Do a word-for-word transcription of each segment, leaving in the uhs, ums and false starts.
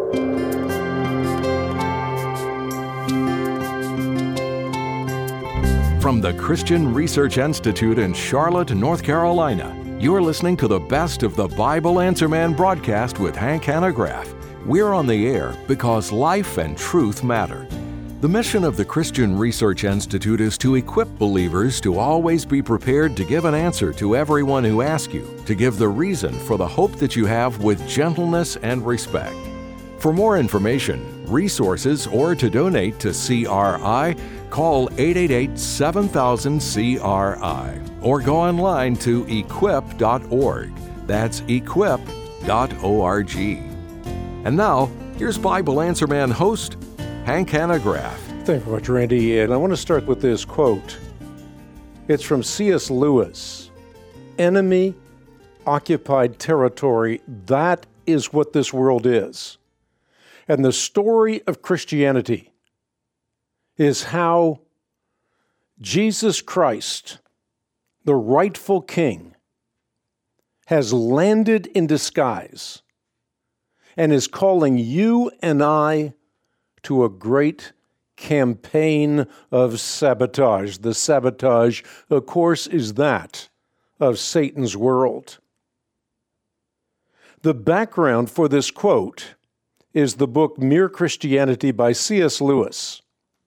From the Christian Research Institute in Charlotte, North Carolina, you're listening to the best of the Bible Answer Man broadcast with Hank Hanegraaff. We're on the air because life and truth matter. The mission of the Christian Research Institute is to equip believers to always be prepared to give an answer to everyone who asks you, to give the reason for the hope that you have with gentleness and respect. For more information, resources, or to donate to C R I, call eight eight eight, seven thousand, C R I or go online to equip dot org. That's equip dot org. And now, here's Bible Answer Man host, Hank Hanegraaff. Thank you very much, Randy. And I want to start with this quote. It's from C S Lewis. Enemy-occupied territory, that is what this world is. And the story of Christianity is how Jesus Christ, the rightful King, has landed in disguise and is calling you and I to a great campaign of sabotage. The sabotage, of course, is that of Satan's world. The background for this quote is the book Mere Christianity by C S Lewis.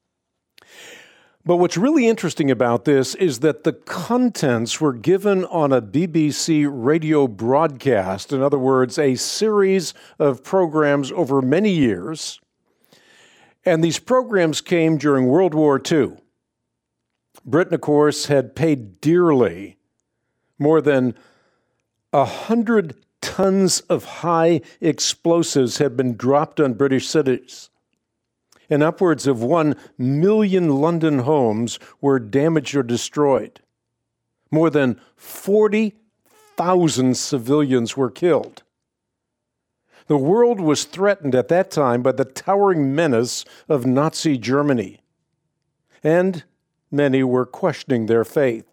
But what's really interesting about this is that the contents were given on a B B C radio broadcast, in other words, a series of programs over many years. And these programs came during World War Two. Britain, of course, had paid dearly. More than a hundred tons of high explosives had been dropped on British cities. And upwards of one million London homes were damaged or destroyed. More than forty thousand civilians were killed. The world was threatened at that time by the towering menace of Nazi Germany, and many were questioning their faith.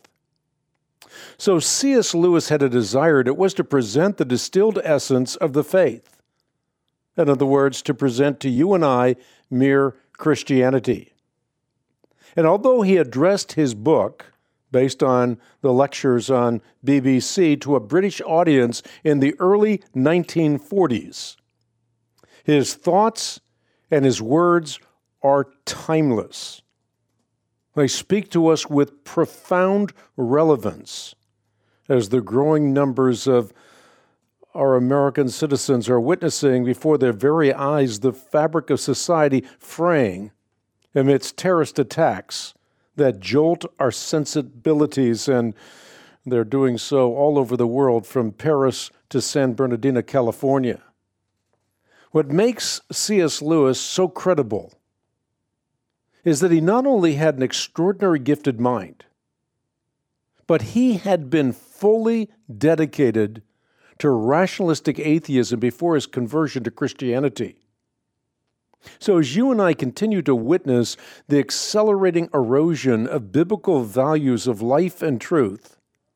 So C S Lewis had a desire, it was to present the distilled essence of the faith. In other words, to present to you and I mere Christianity. And although he addressed his book, based on the lectures on B B C, to a British audience in the early nineteen forties, his thoughts and his words are timeless. They speak to us with profound relevance as the growing numbers of our American citizens are witnessing before their very eyes the fabric of society fraying amidst terrorist attacks that jolt our sensibilities, and they're doing so all over the world, from Paris to San Bernardino, California. What makes C S Lewis so credible is that he not only had an extraordinary gifted mind, but he had been fully dedicated to rationalistic atheism before his conversion to Christianity. So as you and I continue to witness the accelerating erosion of biblical values of life and truth,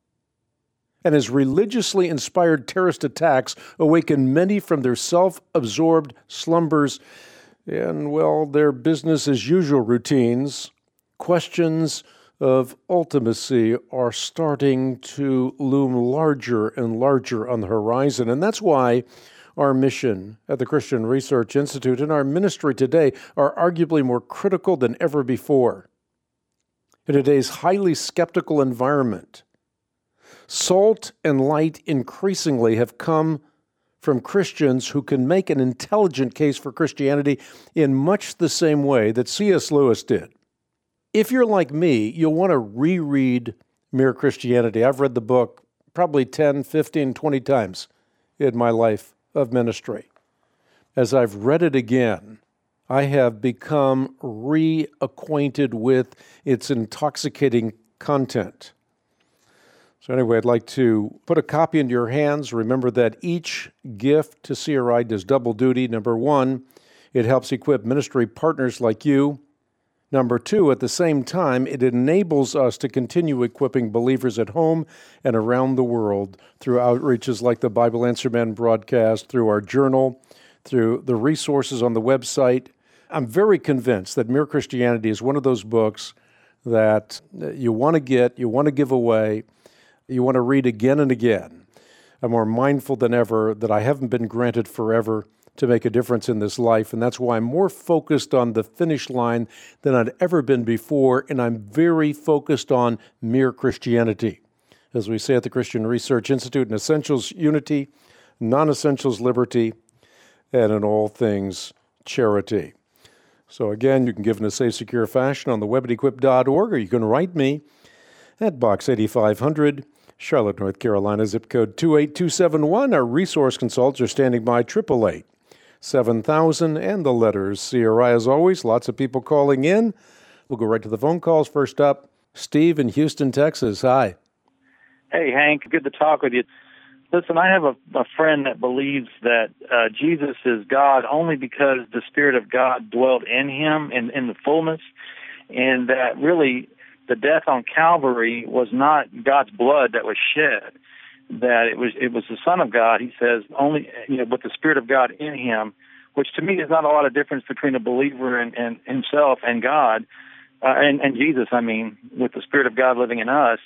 and as religiously inspired terrorist attacks awaken many from their self-absorbed slumbers and, well, their business-as-usual routines, questions of ultimacy are starting to loom larger and larger on the horizon. And that's why our mission at the Christian Research Institute and our ministry today are arguably more critical than ever before. In today's highly skeptical environment, salt and light increasingly have come from Christians who can make an intelligent case for Christianity in much the same way that C S Lewis did. If you're like me, you'll want to reread Mere Christianity. I've read the book probably ten, fifteen, twenty times in my life of ministry. As I've read it again, I have become reacquainted with its intoxicating content. So anyway, I'd like to put a copy into your hands. Remember that each gift to C R I does double duty. Number one, it helps equip ministry partners like you. Number two, at the same time, it enables us to continue equipping believers at home and around the world through outreaches like the Bible Answer Man broadcast, through our journal, through the resources on the website. I'm very convinced that Mere Christianity is one of those books that you want to get, you want to give away, you want to read again and again. I'm more mindful than ever that I haven't been granted forever to make a difference in this life, and that's why I'm more focused on the finish line than I'd ever been before, and I'm very focused on Mere Christianity. As we say at the Christian Research Institute, in essentials, unity, non-essentials, liberty, and in all things, charity. So again, you can give in a safe, secure fashion on the web at equip dot org, or you can write me at Box eighty-five hundred, Charlotte, North Carolina, zip code two eight two seven one. Our resource consultants are standing by, eight eight eight, seven thousand, and the letters C R I. As always, lots of people calling in. We'll go right to the phone calls. First up, Steve in Houston, Texas. Hi. Hey, Hank. Good to talk with you. Listen, I have a, a friend that believes that uh, Jesus is God only because the Spirit of God dwelt in him in, in the fullness, and that really the death on Calvary was not God's blood that was shed, that it was it was the Son of God, he says, only you know, with the Spirit of God in him, which to me is not a lot of difference between a believer and, and himself and God, uh, and, and Jesus, I mean, with the Spirit of God living in us.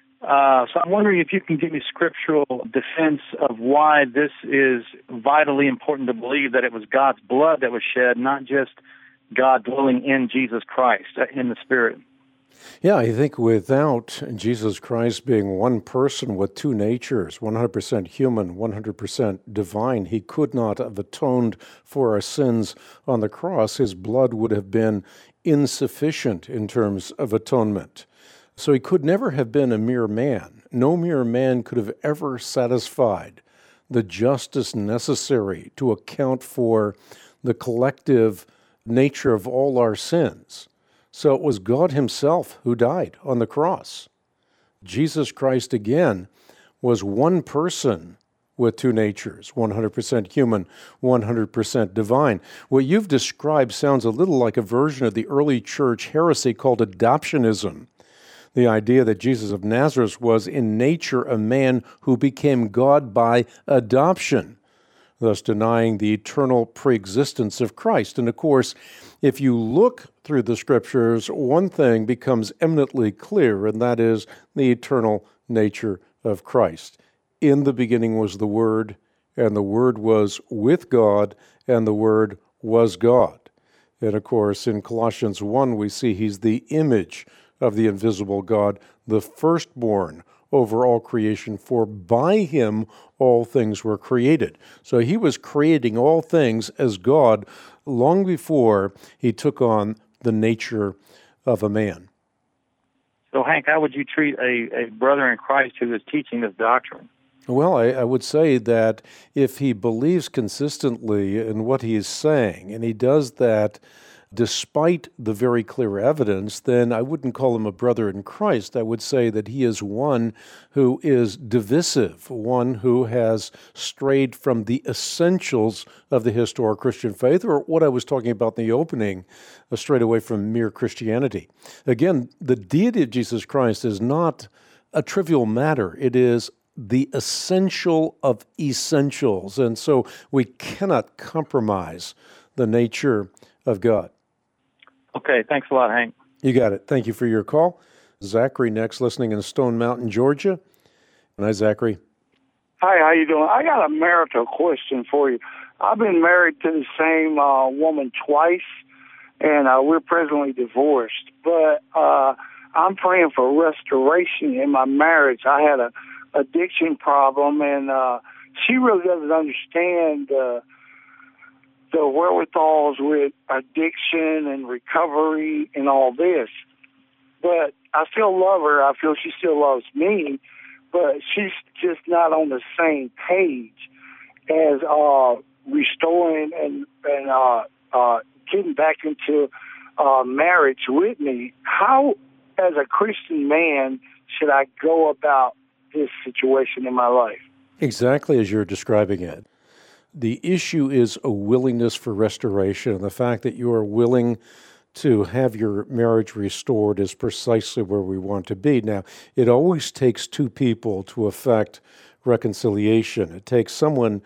Uh, so I'm wondering if you can give me scriptural defense of why this is vitally important to believe that it was God's blood that was shed, not just God dwelling in Jesus Christ, in the Spirit. Yeah, I think without Jesus Christ being one person with two natures, one hundred percent human, one hundred percent divine, he could not have atoned for our sins on the cross. His blood would have been insufficient in terms of atonement. So he could never have been a mere man. No mere man could have ever satisfied the justice necessary to account for the collective nature of all our sins. So it was God himself who died on the cross. Jesus Christ, again, was one person with two natures, one hundred percent human, one hundred percent divine. What you've described sounds a little like a version of the early church heresy called adoptionism. The idea that Jesus of Nazareth was in nature a man who became God by adoption, thus denying the eternal preexistence of Christ. And of course, if you look through the Scriptures, one thing becomes eminently clear, and that is the eternal nature of Christ. In the beginning was the Word, and the Word was with God, and the Word was God. And of course, in Colossians one, we see he's the image of the invisible God, the firstborn over all creation, for by him all things were created. So he was creating all things as God long before he took on the nature of a man. So, Hank, how would you treat a, a brother in Christ who is teaching this doctrine? Well, I, I would say that if he believes consistently in what he is saying, and he does that despite the very clear evidence, then I wouldn't call him a brother in Christ. I would say that he is one who is divisive, one who has strayed from the essentials of the historic Christian faith, or what I was talking about in the opening, uh, strayed away from mere Christianity. Again, the deity of Jesus Christ is not a trivial matter. It is the essential of essentials, and so we cannot compromise the nature of God. Okay, thanks a lot, Hank. You got it. Thank you for your call. Zachary next, listening in Stone Mountain, Georgia. Hi, Zachary. Hi, how you doing? I got a marital question for you. I've been married to the same uh, woman twice, and uh, we're presently divorced. But uh, I'm praying for restoration in my marriage. I had a addiction problem, and uh, she really doesn't understand uh, the wherewithals with addiction and recovery and all this. But I still love her. I feel she still loves me, but she's just not on the same page as uh, restoring and, and uh, uh, getting back into uh, marriage with me. How, as a Christian man, should I go about this situation in my life? Exactly as you're describing it. The issue is a willingness for restoration, and the fact that you are willing to have your marriage restored is precisely where we want to be. Now, it always takes two people to effect reconciliation. It takes someone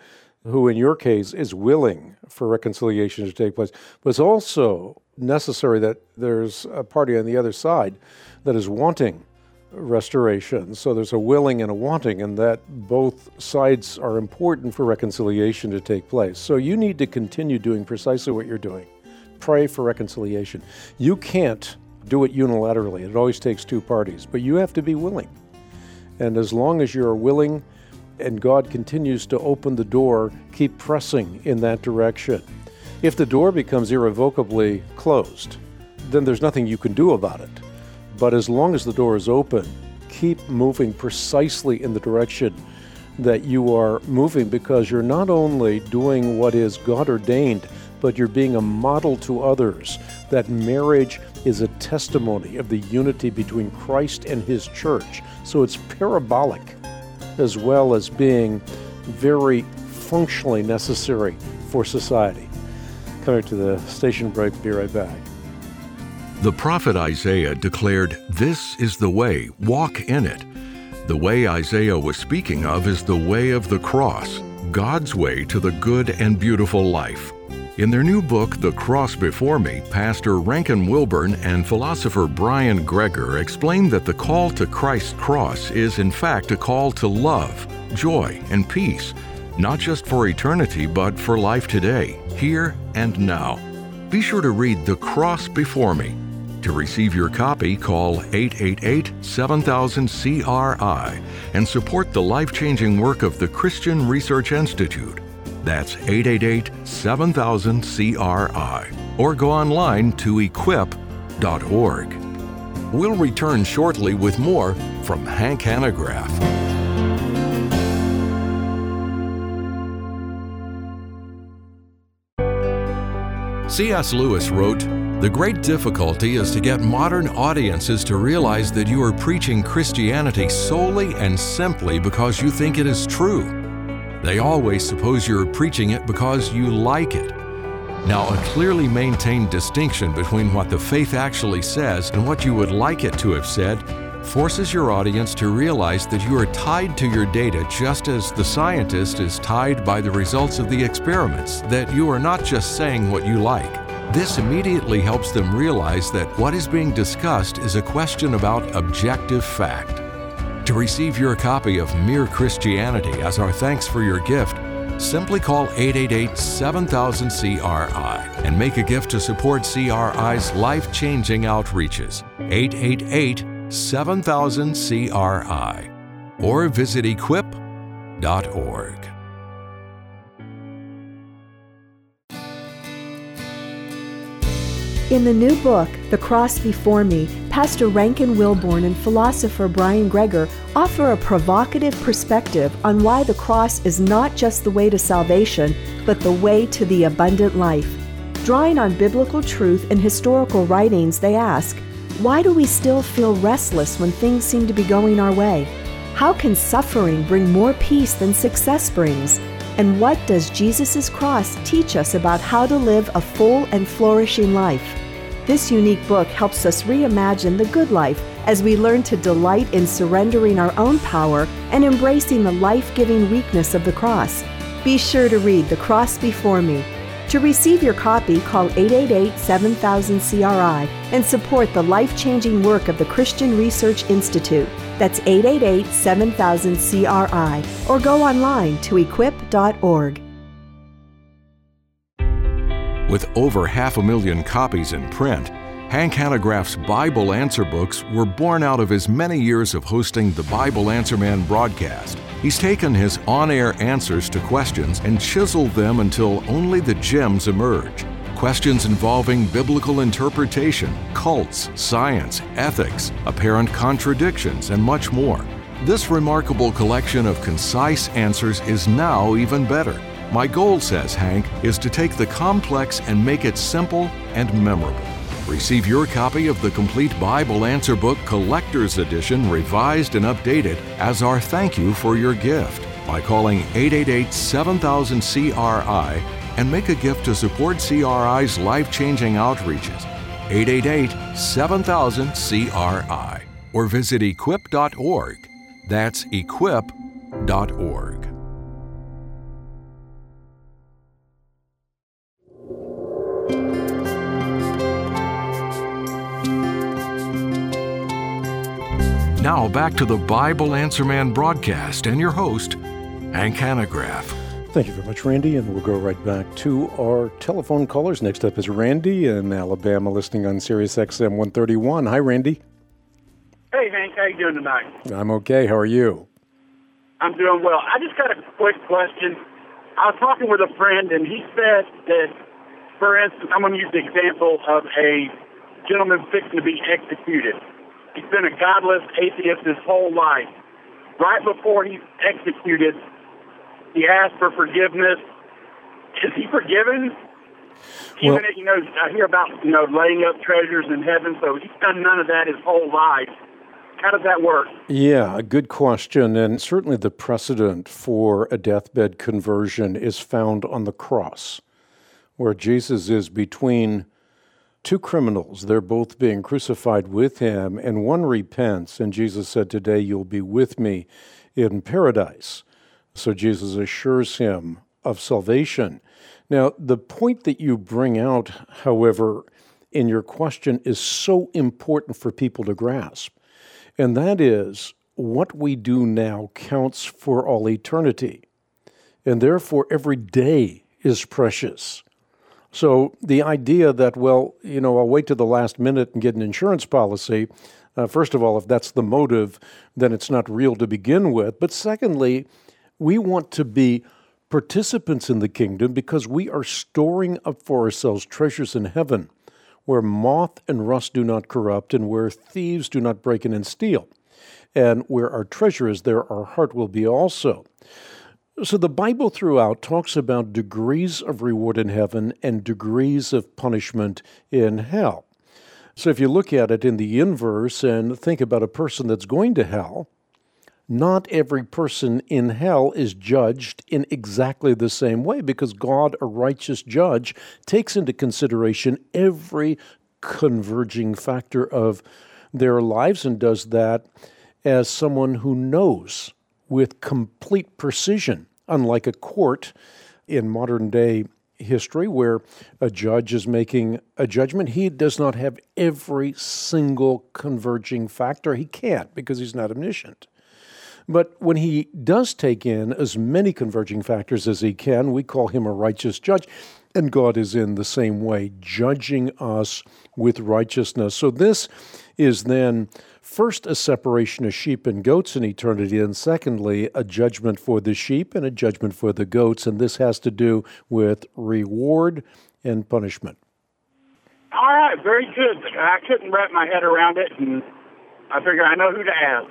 who in your case is willing for reconciliation to take place. But it's also necessary that there's a party on the other side that is wanting restoration. So there's a willing and a wanting, and that both sides are important for reconciliation to take place. So you need to continue doing precisely what you're doing. Pray for reconciliation. You can't do it unilaterally. It always takes two parties, but you have to be willing. And as long as you're willing and God continues to open the door, keep pressing in that direction. If the door becomes irrevocably closed, then there's nothing you can do about it. But as long as the door is open, keep moving precisely in the direction that you are moving, because you're not only doing what is God ordained, but you're being a model to others. That marriage is a testimony of the unity between Christ and His church. So it's parabolic as well as being very functionally necessary for society. Coming to the station break, be right back. The prophet Isaiah declared, "This is the way, walk in it." The way Isaiah was speaking of is the way of the cross, God's way to the good and beautiful life. In their new book, The Cross Before Me, Pastor Rankin Wilbourn and philosopher Brian Greger explain that the call to Christ's cross is in fact a call to love, joy, and peace, not just for eternity, but for life today, here and now. Be sure to read The Cross Before Me. To receive your copy, call eight eight eight, seven thousand, C R I and support the life-changing work of the Christian Research Institute. That's eight eight eight, seven thousand, C R I. Or go online to equip dot org. We'll return shortly with more from Hank Hanegraaff. C S Lewis wrote, "The great difficulty is to get modern audiences to realize that you are preaching Christianity solely and simply because you think it is true. They always suppose you're preaching it because you like it. Now, a clearly maintained distinction between what the faith actually says and what you would like it to have said forces your audience to realize that you are tied to your data just as the scientist is tied by the results of the experiments, that you are not just saying what you like. This immediately helps them realize that what is being discussed is a question about objective fact. To receive your copy of Mere Christianity as our thanks for your gift, simply call eight eight eight, seven thousand, C R I and make a gift to support C R I's life-changing outreaches. eight eight eight, seven thousand, C R I. Or visit equip dot org. In the new book, The Cross Before Me, Pastor Rankin Wilbourn and philosopher Brian Greger offer a provocative perspective on why the cross is not just the way to salvation, but the way to the abundant life. Drawing on biblical truth and historical writings, they ask, why do we still feel restless when things seem to be going our way? How can suffering bring more peace than success brings? And what does Jesus' cross teach us about how to live a full and flourishing life? This unique book helps us reimagine the good life as we learn to delight in surrendering our own power and embracing the life-giving weakness of the cross. Be sure to read The Cross Before Me. To receive your copy, call eight eight eight, seven thousand, C R I and support the life-changing work of the Christian Research Institute. That's eight eight eight, seven thousand, C R I, or go online to equip dot org. With over half a million copies in print, Hank Hanegraaff's Bible Answer books were born out of his many years of hosting the Bible Answer Man broadcast. He's taken his on-air answers to questions and chiseled them until only the gems emerge. Questions involving biblical interpretation, cults, science, ethics, apparent contradictions, and much more. This remarkable collection of concise answers is now even better. My goal, says Hank, is to take the complex and make it simple and memorable. Receive your copy of the complete Bible Answer Book Collector's Edition, revised and updated, as our thank you for your gift by calling eight eight eight, seven thousand, C R I and make a gift to support C R I's life-changing outreaches. eight eight eight, seven thousand, C R I. Or visit equip dot org. That's equip dot org. Now back to the Bible Answer Man broadcast and your host, Hank Hanegraaff. Thank you very much, Randy, and we'll go right back to our telephone callers. Next up is Randy in Alabama, listening on Sirius X M one thirty-one. Hi, Randy. Hey, Hank, how you doing tonight? I'm okay. How are you? I'm doing well. I just got a quick question. I was talking with a friend, and he said that, for instance, I'm going to use the example of a gentleman fixing to be executed. He's been a godless atheist his whole life. Right before he's executed, he asked for forgiveness. Is he forgiven? Well, Even, you know, I hear about, you know, laying up treasures in heaven, so he's done none of that his whole life. How does that work? Yeah, a good question. And certainly the precedent for a deathbed conversion is found on the cross, where Jesus is between two criminals. They're both being crucified with him, and one repents, and Jesus said, "Today you'll be with me in paradise." So Jesus assures him of salvation. Now, the point that you bring out, however, in your question is so important for people to grasp, and that is what we do now counts for all eternity, and therefore every day is precious. So the idea that, well, you know, I'll wait to the last minute and get an insurance policy, uh, first of all, if that's the motive, then it's not real to begin with. But secondly, we want to be participants in the kingdom because we are storing up for ourselves treasures in heaven where moth and rust do not corrupt and where thieves do not break in and steal. And where our treasure is, there our heart will be also. So the Bible throughout talks about degrees of reward in heaven and degrees of punishment in hell. So if you look at it in the inverse and think about a person that's going to hell, not every person in hell is judged in exactly the same way because God, a righteous judge, takes into consideration every converging factor of their lives and does that as someone who knows with complete precision, unlike a court in modern-day history where a judge is making a judgment. He does not have every single converging factor. He can't because he's not omniscient. But when he does take in as many converging factors as he can, we call him a righteous judge. And God is in the same way, judging us with righteousness. So this is then first a separation of sheep and goats in eternity, and secondly, a judgment for the sheep and a judgment for the goats. And this has to do with reward and punishment. All right, very good. I couldn't wrap my head around it, and I figure I know who to ask.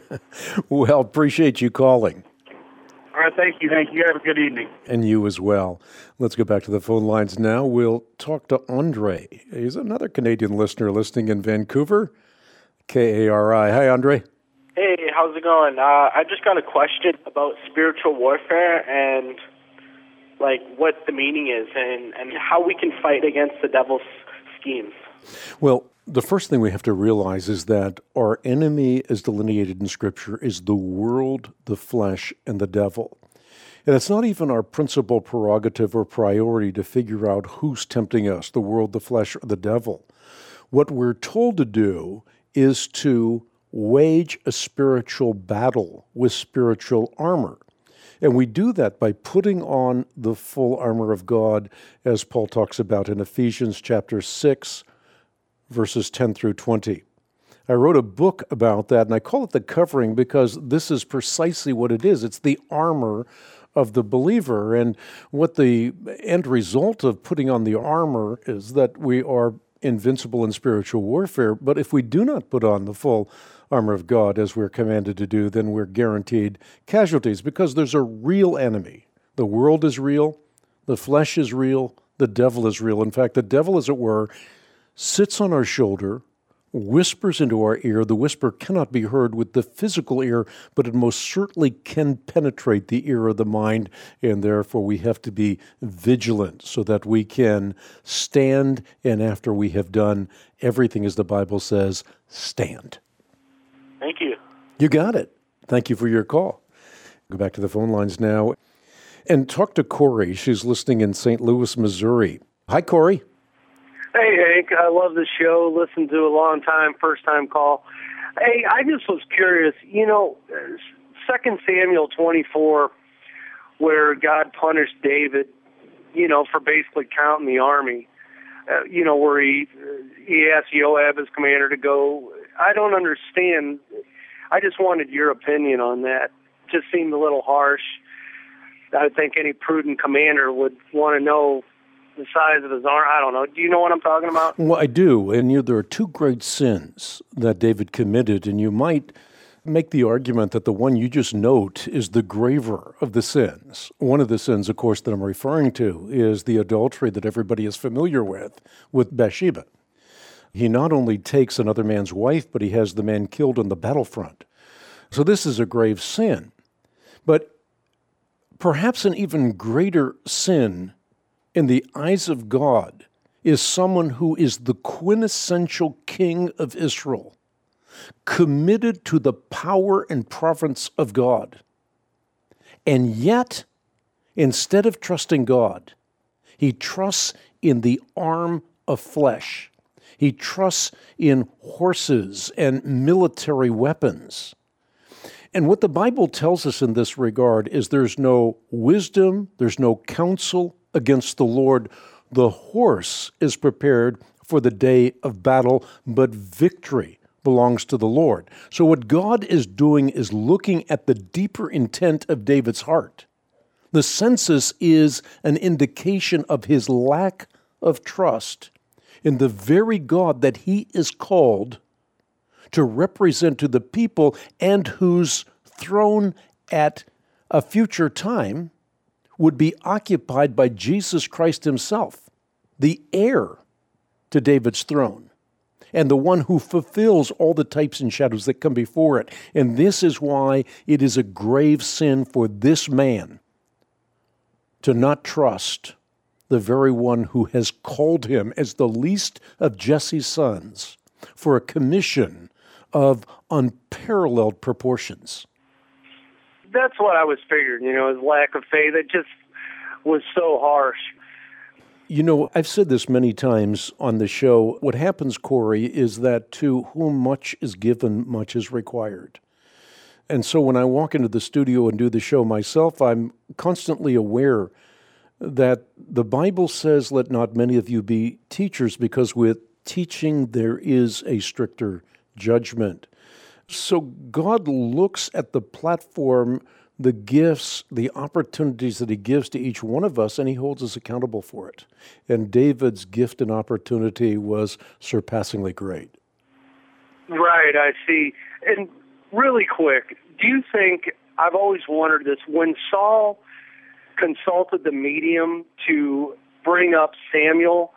Well, appreciate you calling. All right, thank you, Hank. You have a good evening. And you as well. Let's go back to the phone lines now. We'll talk to Andre. He's another Canadian listener listening in Vancouver, K A R I. Hi, Andre. Hey, how's it going? Uh, I just got a question about spiritual warfare and, like, what the meaning is and, and how we can fight against the devil's schemes. Well, the first thing we have to realize is that our enemy, as delineated in Scripture, is the world, the flesh, and the devil. And it's not even our principal prerogative or priority to figure out who's tempting us, the world, the flesh, or the devil. What we're told to do is to wage a spiritual battle with spiritual armor. And we do that by putting on the full armor of God, as Paul talks about in Ephesians chapter six, verses ten through twenty. I wrote a book about that, and I call it The Covering because this is precisely what it is. It's the armor of the believer. And what the end result of putting on the armor is that we are invincible in spiritual warfare. But if we do not put on the full armor of God as we're commanded to do, then we're guaranteed casualties because there's a real enemy. The world is real, the flesh is real, the devil is real. In fact, the devil, as it were, sits on our shoulder, whispers into our ear. The whisper cannot be heard with the physical ear, but it most certainly can penetrate the ear of the mind, and therefore we have to be vigilant so that we can stand, and after we have done everything as the Bible says, stand. Thank you. You got it. Thank you for your call. Go back to the phone lines now and talk to Corey. She's listening in Saint Louis, Missouri. Hi, Corey. Hey, Hank, I love the show. Listened to a long time, first-time call. Hey, I just was curious, you know, Second Samuel twenty-four, where God punished David, you know, for basically counting the army, uh, you know, where he, he asked Joab, his commander, to go. I don't understand. I just wanted your opinion on that. Just seemed a little harsh. I think any prudent commander would want to know the size of his arm. I don't know. Do you know what I'm talking about? Well, I do. And you know, there are two great sins that David committed, and you might make the argument that the one you just note is the graver of the sins. One of the sins, of course, that I'm referring to is the adultery that everybody is familiar with, with Bathsheba. He not only takes another man's wife, but he has the man killed on the battlefront. So this is a grave sin. But perhaps an even greater sin in the eyes of God is someone who is the quintessential king of Israel, committed to the power and providence of God. And yet, instead of trusting God, he trusts in the arm of flesh. He trusts in horses and military weapons. And what the Bible tells us in this regard is there's no wisdom, there's no counsel against the Lord. The horse is prepared for the day of battle, but victory belongs to the Lord. So what God is doing is looking at the deeper intent of David's heart. The census is an indication of his lack of trust in the very God that he is called to represent to the people and whose throne at a future time would be occupied by Jesus Christ himself, the heir to David's throne, and the one who fulfills all the types and shadows that come before it. And this is why it is a grave sin for this man to not trust the very one who has called him as the least of Jesse's sons for a commission of unparalleled proportions. That's what I was figuring, you know, his lack of faith. It just was so harsh. You know, I've said this many times on the show. What happens, Corey, is that to whom much is given, much is required. And so when I walk into the studio and do the show myself, I'm constantly aware that the Bible says, let not many of you be teachers, because with teaching there is a stricter judgment. So God looks at the platform, the gifts, the opportunities that he gives to each one of us, and he holds us accountable for it. And David's gift and opportunity was surpassingly great. Right, I see. And really quick, do you think, I've always wondered this, when Saul consulted the medium to bring up Samuel,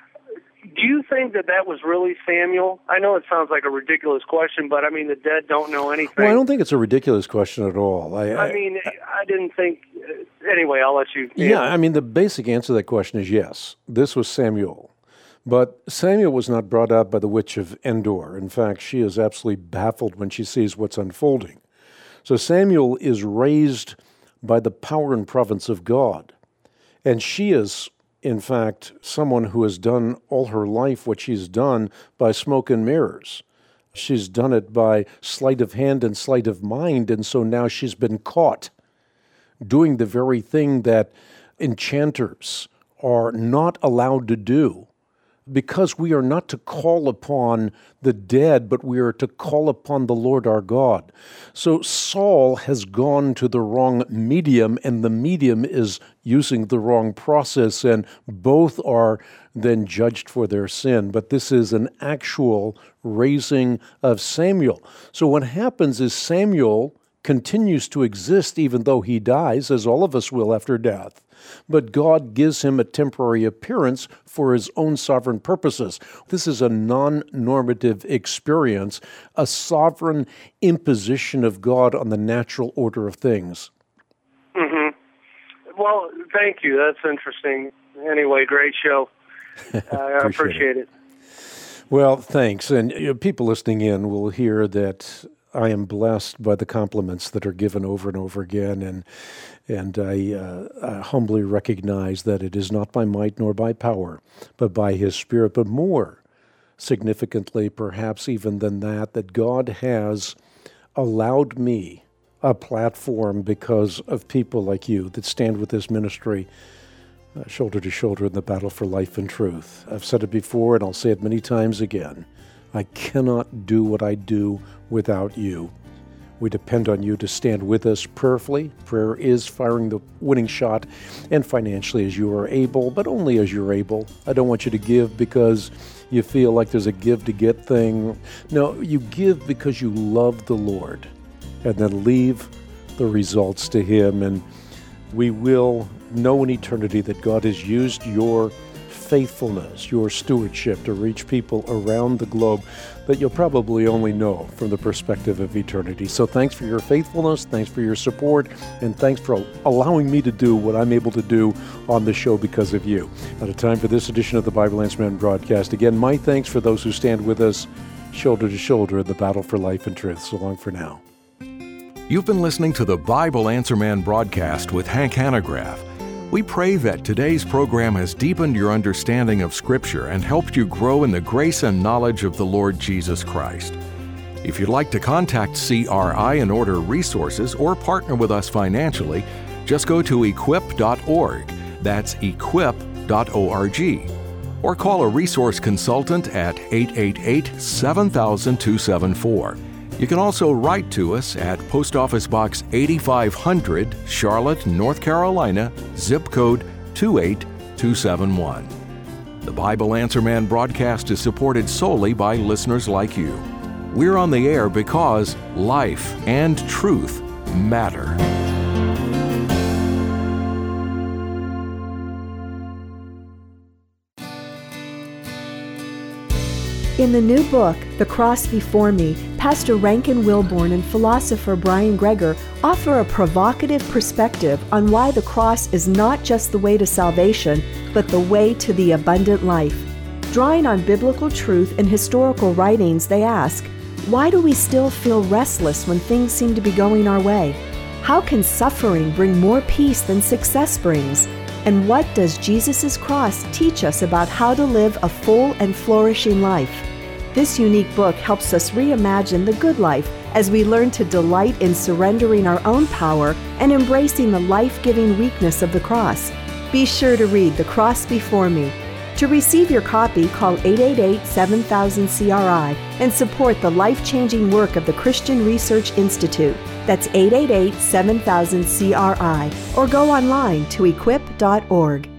do you think that that was really Samuel? I know it sounds like a ridiculous question, but I mean, the dead don't know anything. Well, I don't think it's a ridiculous question at all. I, I, I mean, I didn't think, anyway, I'll let you. Yeah, I mean, the basic answer to that question is yes, this was Samuel. But Samuel was not brought up by the witch of Endor. In fact, she is absolutely baffled when she sees what's unfolding. So Samuel is raised by the power and providence of God. And she is, in fact, someone who has done all her life what she's done by smoke and mirrors. She's done it by sleight of hand and sleight of mind, and so now she's been caught doing the very thing that enchanters are not allowed to do, because we are not to call upon the dead, but we are to call upon the Lord our God. So Saul has gone to the wrong medium, and the medium is using the wrong process, and both are then judged for their sin. But this is an actual raising of Samuel. So what happens is Samuel continues to exist even though he dies, as all of us will after death. But God gives him a temporary appearance for his own sovereign purposes. This is a non-normative experience, a sovereign imposition of God on the natural order of things. Mm-hmm. Well, thank you. That's interesting. Anyway, great show. Uh, I appreciate, appreciate it. it. Well, thanks. And you know, people listening in will hear that I am blessed by the compliments that are given over and over again, and and I, uh, I humbly recognize that it is not by might nor by power, but by His Spirit. But more significantly, perhaps even than that, that God has allowed me a platform because of people like you that stand with this ministry uh, shoulder to shoulder in the battle for life and truth. I've said it before, and I'll say it many times again. I cannot do what I do without you. We depend on you to stand with us prayerfully. Prayer is firing the winning shot, and financially as you are able, but only as you're able. I don't want you to give because you feel like there's a give to get thing. No, you give because you love the Lord, and then leave the results to Him. And we will know in eternity that God has used your faithfulness, your stewardship to reach people around the globe that you'll probably only know from the perspective of eternity. So thanks for your faithfulness, thanks for your support, and thanks for allowing me to do what I'm able to do on the show because of you. Out of time for this edition of the Bible Answer Man broadcast. Again, my thanks for those who stand with us shoulder to shoulder in the battle for life and truth. So long for now. You've been listening to the Bible Answer Man broadcast with Hank Hanegraaff. We pray that today's program has deepened your understanding of Scripture and helped you grow in the grace and knowledge of the Lord Jesus Christ. If you'd like to contact C R I and order resources or partner with us financially, just go to equip dot org. That's equip dot org. Or call a resource consultant at eight eight eight, seven thousand, two seven four. You can also write to us at Post Office Box eighty-five hundred, Charlotte, North Carolina, zip code two eight two seven one. The Bible Answer Man broadcast is supported solely by listeners like you. We're on the air because life and truth matter. In the new book, The Cross Before Me, Pastor Rankin Wilbourne and philosopher Brian Greger offer a provocative perspective on why the cross is not just the way to salvation, but the way to the abundant life. Drawing on biblical truth and historical writings, they ask, why do we still feel restless when things seem to be going our way? How can suffering bring more peace than success brings? And what does Jesus' cross teach us about how to live a full and flourishing life? This unique book helps us reimagine the good life as we learn to delight in surrendering our own power and embracing the life-giving weakness of the cross. Be sure to read The Cross Before Me. To receive your copy, call eight eight eight, seven thousand, C R I and support the life-changing work of the Christian Research Institute. That's eight eight eight, seven thousand, C R I, or go online to equip dot org.